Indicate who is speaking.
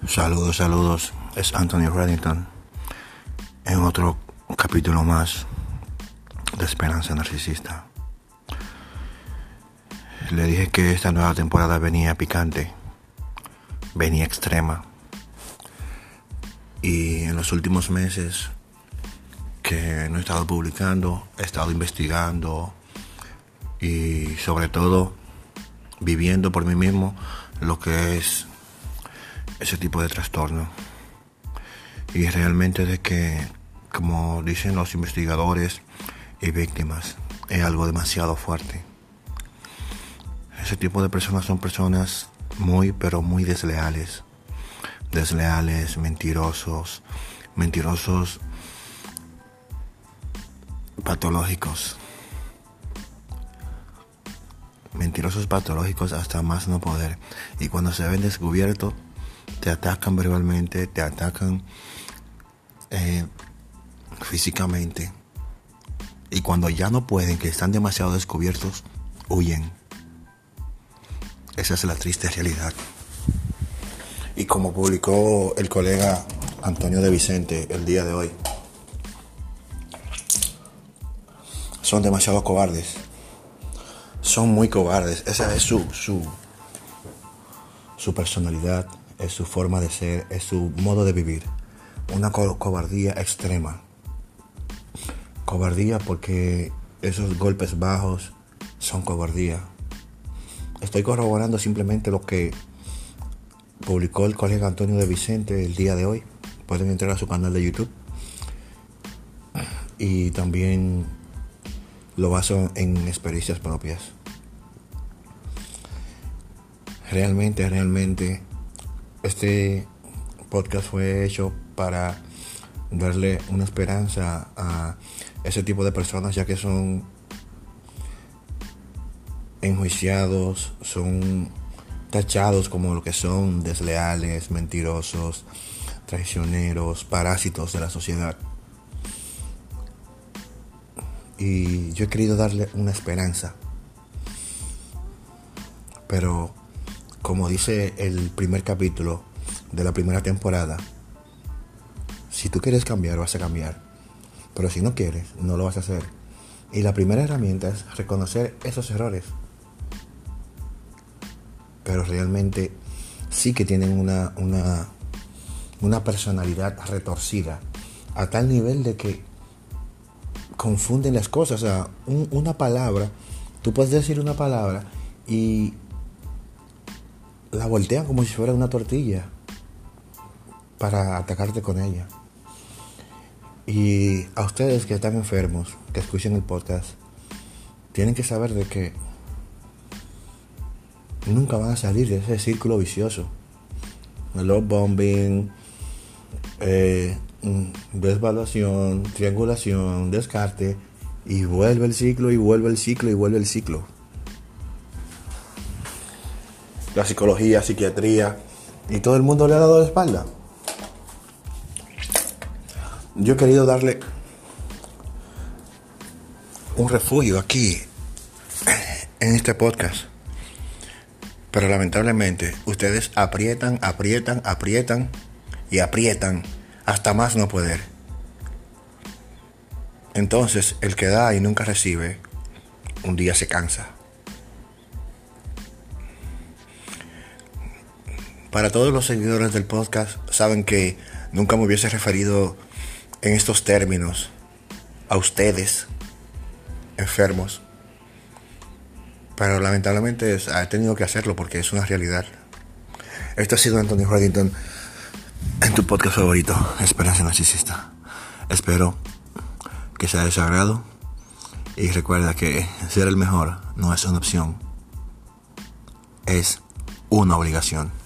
Speaker 1: Saludos, es Anthony Reddington en otro capítulo más de Esperanza Narcisista. Le dije que esta nueva temporada venía picante, venía extrema, y en los últimos meses que no he estado publicando, he estado investigando y sobre todo viviendo por mí mismo lo que es ese tipo de trastorno. Y realmente de que, como dicen los investigadores y víctimas, es algo demasiado fuerte. Ese tipo de personas son personas muy desleales, mentirosos patológicos hasta más no poder. Y cuando se ven descubiertos, te atacan verbalmente, te atacan físicamente, y cuando ya no pueden, que están demasiado descubiertos, huyen. Esa es la triste realidad. Y como publicó el colega Antonio de Vicente el día de hoy, son demasiado cobardes. Son muy cobardes. Esa es su personalidad, es su forma de ser, es su modo de vivir. Una cobardía extrema. Cobardía porque esos golpes bajos son cobardía. Estoy corroborando simplemente lo que publicó el colega Antonio de Vicente el día de hoy. Pueden entrar a su canal de YouTube. Y también lo baso en experiencias propias. Realmente este podcast fue hecho para darle una esperanza a ese tipo de personas, ya que son enjuiciados, son tachados como lo que son: desleales, mentirosos, traicioneros, parásitos de la sociedad. Y yo he querido darle una esperanza, pero como dice el primer capítulo de la primera temporada, si tú quieres cambiar, vas a cambiar, pero si no quieres, no lo vas a hacer. Y la primera herramienta es reconocer esos errores. Pero realmente sí que tienen una personalidad retorcida, a tal nivel de que confunden las cosas. O sea, una palabra, tú puedes decir una palabra y la voltean como si fuera una tortilla para atacarte con ella. Y a ustedes que están enfermos, que escuchen el podcast, tienen que saber de que nunca van a salir de ese círculo vicioso. Love bombing, desvaluación, triangulación, descarte, y vuelve el ciclo, y vuelve el ciclo, y vuelve el ciclo. La psicología, psiquiatría, y todo el mundo le ha dado la espalda. Yo he querido darle un refugio aquí en este podcast, pero lamentablemente ustedes aprietan hasta más no poder. Entonces el que da y nunca recibe, un día se cansa. Para todos los seguidores del podcast, saben que nunca me hubiese referido en estos términos a ustedes enfermos, pero lamentablemente he tenido que hacerlo porque es una realidad. Esto ha sido Anthony Reddington en tu podcast favorito, Esperanza Narcisista. Espero que sea de su agrado, y recuerda que ser el mejor no es una opción, es una obligación.